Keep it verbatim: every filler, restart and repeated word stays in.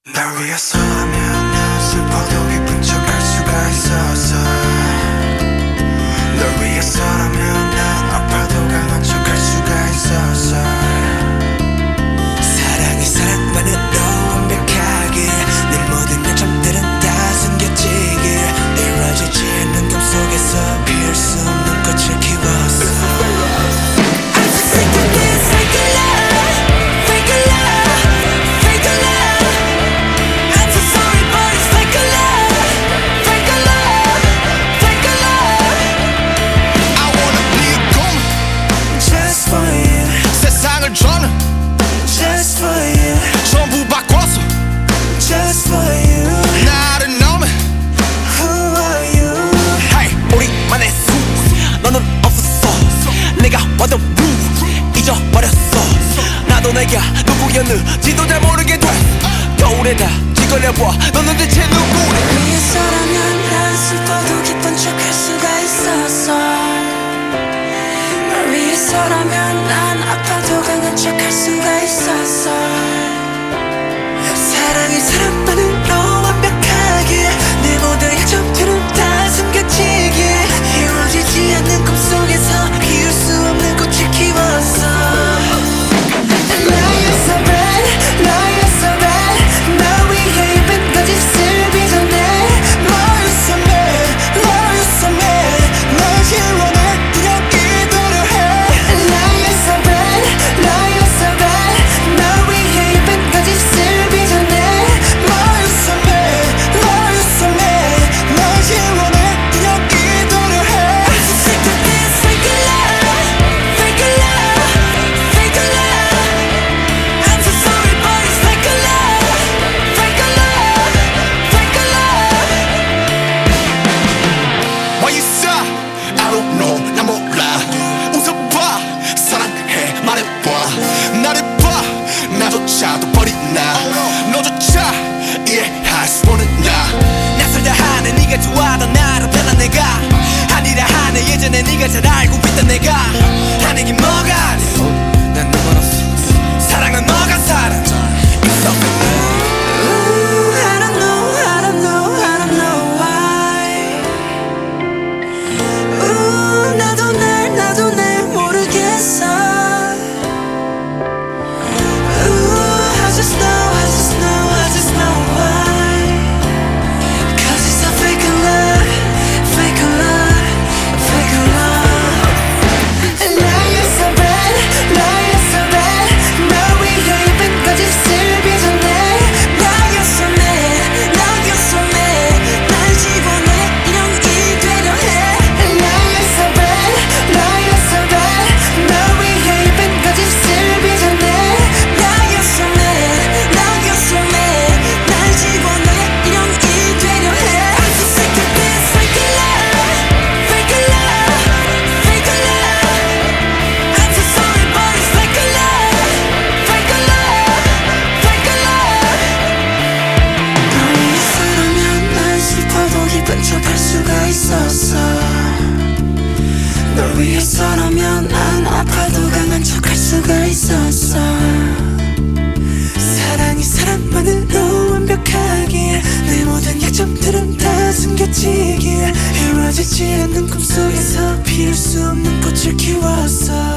날 위해서라면 난 슬퍼도 기쁜 척 할 수가 있었어. 널 위해서라면 난 아파도 강한 척 할 수가 있었어. 사랑이 사랑만으로 완벽하게 내 모든 약점들은 다 숨겨지길 이루어지지 않는 꿈 속에서 피울 수 없는 꽃을 키웠어. 저는 Just for you, 전부 바꿔서 just for you. 나를 너무 Who are you? Hey 우리만의 수 너는 없었어. 내가 완전 blue 잊어버렸어. 나도 내가 누구였는지도 잘 모르게 돼. 거울에 다 짓걸려봐. 너는 대체 누구래? 위해서라면 난 슬퍼도 기쁜 척 할 수가 있었어. 널 위해서라면 난 아파도 강한 척 할 수가 있었어. 사랑이 사람만으로 완벽하게 내 모든 약점들은 다 숨겨지게 이루어지지 않는 꿈속에서 피울 수 없는 꽃을 키웠어. 나도 버린 나 너조차 이해할 수 없는 나 낯설다 하는 네가 좋아하던 나로 변한 내가 아니라 하네 예전에 네가 잘 알고 있던 내가 하는 게 뭐가 아니야. 난 너만 없어. 사랑은 너가 사랑 Ooh, I don't know, I don't know, I don't know why. Ooh, 나도 날, 나도 날 모르겠어. I just know, I just know, I just know why. Cause it's a fake love, fake love, fake love. And now you're so bad, now you're so bad. 날 위해 입은 거짓을 빚어내. Now you're so mad, now you're so mad. 날 집어내 인형이 되려 해. And now you're so bad, now you're so bad. 날 위해 입은 거짓을 빚어내. Now you're so mad. 척할 수가 있었어. 널 위해서라면 난 아파도 강한 척할 수가 있었어. 사랑이 사람만으로 완벽하게 내 모든 약점들은 다 숨겨지게 이루어지지 않는 꿈속에서 피울 수 없는 꽃을 키웠어.